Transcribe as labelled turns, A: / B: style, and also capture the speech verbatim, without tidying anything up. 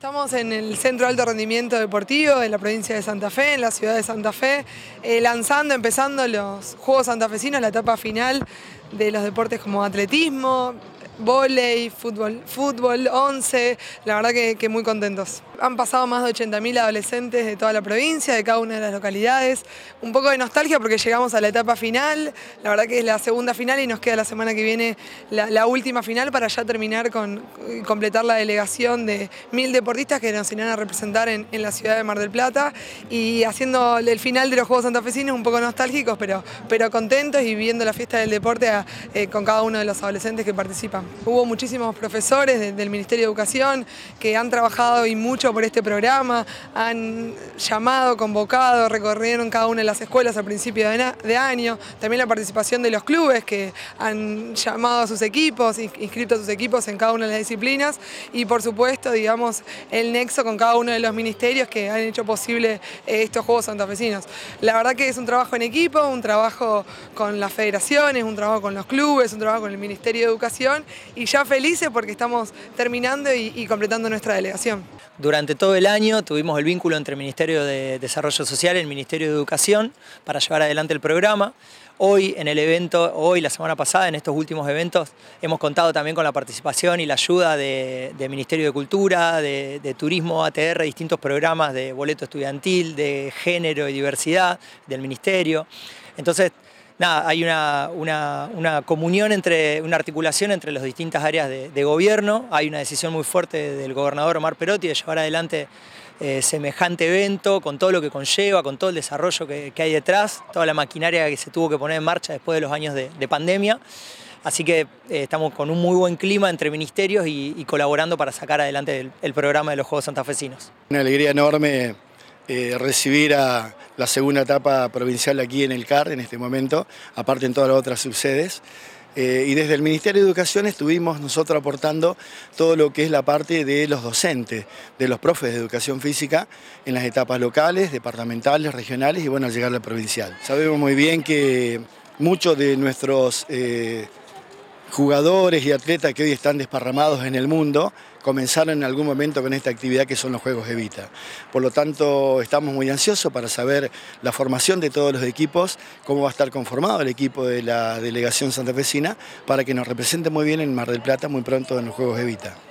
A: Estamos en el Centro de Alto Rendimiento Deportivo de la provincia de Santa Fe, en la ciudad de Santa Fe, eh, lanzando, empezando los Juegos Santafesinos, la etapa final de los deportes como atletismo, vóley, fútbol, fútbol, once, la verdad que, que muy contentos. Han pasado más de ochenta mil adolescentes de toda la provincia, de cada una de las localidades. Un poco de nostalgia porque llegamos a la etapa final, la verdad que es la segunda final y nos queda la semana que viene la, la última final para ya terminar con completar la delegación de mil deportistas que nos irán a representar en, en la ciudad de Mar del Plata y haciendo el final de los Juegos Santafesinos un poco nostálgicos, pero, pero contentos y viviendo la fiesta del deporte a, eh, con cada uno de los adolescentes que participan. Hubo muchísimos profesores de, del Ministerio de Educación que han trabajado y mucho por este programa, han llamado, convocado, recorrieron cada una de las escuelas a principio de, de año, también la participación de los clubes que han llamado a sus equipos, inscrito a sus equipos en cada una de las disciplinas y por supuesto, digamos, el nexo con cada uno de los ministerios que han hecho posible estos Juegos Santafesinos. La verdad que es un trabajo en equipo, un trabajo con las federaciones, un trabajo con los clubes, un trabajo con el Ministerio de Educación y ya felices porque estamos terminando y, y completando nuestra delegación.
B: Durante todo el año tuvimos el vínculo entre el Ministerio de Desarrollo Social y el Ministerio de Educación para llevar adelante el programa. Hoy en el evento, hoy la semana pasada, en estos últimos eventos, hemos contado también con la participación y la ayuda del de Ministerio de Cultura, de, de Turismo, A T R, distintos programas de boleto estudiantil, de género y diversidad del Ministerio. Entonces, nada, hay una, una, una comunión, entre, una articulación entre las distintas áreas de, de gobierno. Hay una decisión muy fuerte del gobernador Omar Perotti de llevar adelante eh, semejante evento con todo lo que conlleva, con todo el desarrollo que, que hay detrás, toda la maquinaria que se tuvo que poner en marcha después de los años de, de pandemia. Así que eh, estamos con un muy buen clima entre ministerios y, y colaborando para sacar adelante el, el programa de los Juegos Santafesinos.
C: Una alegría enorme eh, recibir a la segunda etapa provincial aquí en el C A R en este momento, aparte en todas las otras subsedes. Eh, y desde el Ministerio de Educación estuvimos nosotros aportando todo lo que es la parte de los docentes, de los profes de educación física en las etapas locales, departamentales, regionales y bueno, al llegar a la provincial. Sabemos muy bien que muchos de nuestros eh, jugadores y atletas que hoy están desparramados en el mundo comenzaron en algún momento con esta actividad que son los Juegos Evita. Por lo tanto, estamos muy ansiosos para saber la formación de todos los equipos, cómo va a estar conformado el equipo de la delegación santafesina para que nos represente muy bien en Mar del Plata muy pronto en los Juegos Evita.